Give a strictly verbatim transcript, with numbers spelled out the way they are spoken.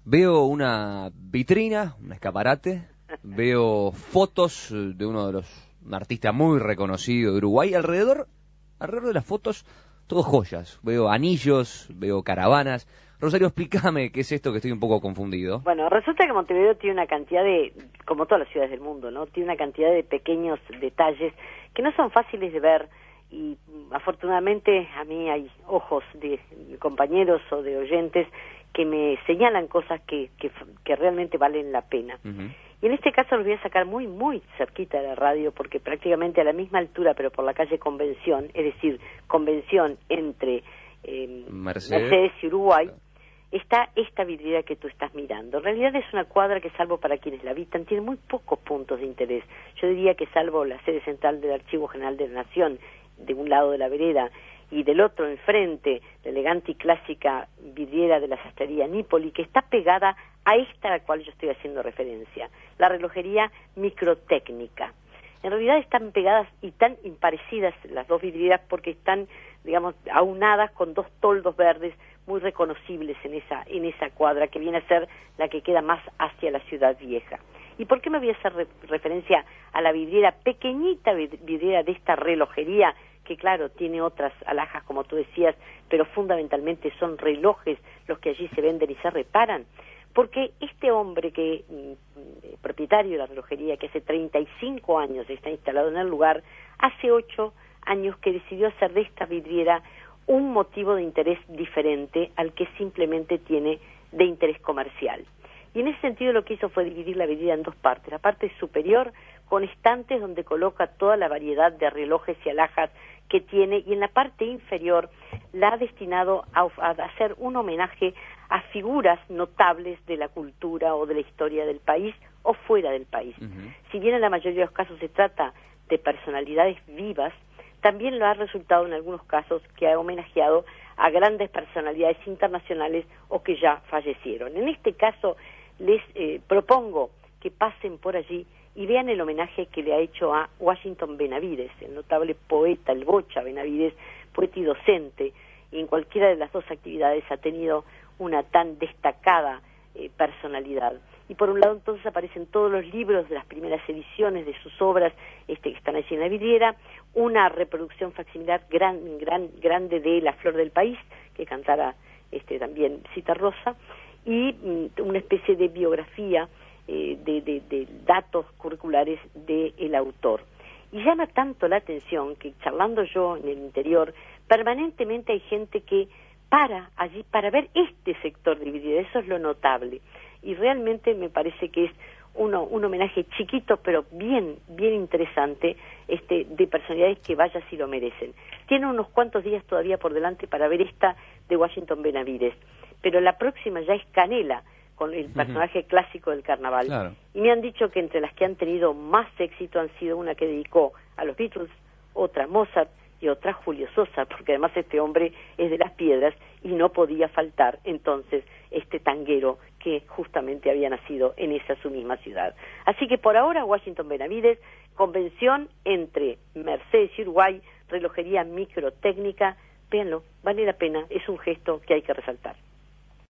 Veo una vitrina, un escaparate, veo fotos de uno de los un artista muy reconocido de Uruguay. Alrededor, alrededor de las fotos, todo joyas. Veo anillos, veo caravanas. Rosario, explícame qué es esto, que estoy un poco confundido. Bueno, resulta que Montevideo tiene una cantidad de, como todas las ciudades del mundo, ¿no? Tiene una cantidad de pequeños detalles que no son fáciles de ver y afortunadamente a mí hay ojos de compañeros o de oyentes que me señalan cosas que, que, que realmente valen la pena. Uh-huh. Y en este caso los voy a sacar muy, muy cerquita de la radio, porque prácticamente a la misma altura, pero por la calle Convención, es decir, Convención entre eh, Mercedes. Mercedes y Uruguay, está esta vidriera que tú estás mirando. En realidad es una cuadra que, salvo para quienes la habitan, tiene muy pocos puntos de interés. Yo diría que salvo la sede central del Archivo General de la Nación, de un lado de la vereda, y del otro enfrente, la elegante y clásica vidriera de la sastrería Nípoli, que está pegada a esta a la cual yo estoy haciendo referencia, la relojería microtécnica. En realidad están pegadas y tan parecidas las dos vidrieras porque están, digamos, aunadas con dos toldos verdes muy reconocibles en esa, en esa cuadra, que viene a ser la que queda más hacia la ciudad vieja. ¿Y por qué me voy a hacer re- referencia a la vidriera, pequeñita vidriera de esta relojería, que claro, tiene otras alhajas, como tú decías, pero fundamentalmente son relojes los que allí se venden y se reparan? Porque este hombre que, mm, propietario de la relojería, que hace treinta y cinco años está instalado en el lugar, hace ocho años que decidió hacer de esta vidriera un motivo de interés diferente al que simplemente tiene de interés comercial. Y en ese sentido lo que hizo fue dividir la vidriera en dos partes. La parte superior con estantes donde coloca toda la variedad de relojes y alhajas que tiene, y en la parte inferior la ha destinado a, a hacer un homenaje a figuras notables de la cultura o de la historia del país o fuera del país. Uh-huh. Si bien en la mayoría de los casos se trata de personalidades vivas, también lo ha resultado en algunos casos que ha homenajeado a grandes personalidades internacionales o que ya fallecieron. En este caso les eh, propongo que pasen por allí y vean el homenaje que le ha hecho a Washington Benavides, el notable poeta, el Bocha Benavides, poeta y docente, y en cualquiera de las dos actividades ha tenido una tan destacada eh, personalidad. Y por un lado entonces aparecen todos los libros de las primeras ediciones de sus obras este, que están allí en la vidriera, una reproducción facsimilar gran, gran, grande de La Flor del País, que cantara este, también Cita Rosa, y mm, una especie de biografía eh, de, de, de datos curriculares del autor. Y llama tanto la atención que, charlando yo en el interior, permanentemente hay gente que para allí para ver este sector de vidriera. Eso es lo notable. Y realmente me parece que es uno, un homenaje chiquito, pero bien, bien interesante, este, de personalidades que vaya si lo merecen. Tiene unos cuantos días todavía por delante para ver esta de Washington Benavides, pero la próxima ya es Canela, con el personaje uh-huh. clásico del carnaval. Claro. Y me han dicho que entre las que han tenido más éxito han sido una que dedicó a los Beatles, otra a Mozart y otra a Julio Sosa, porque además este hombre es de Las Piedras y no podía faltar entonces este tanguero que justamente había nacido en esa su misma ciudad. Así que por ahora Washington Benavides, convención entre Mercedes y Uruguay, relojería microtécnica, véanlo, vale la pena, es un gesto que hay que resaltar.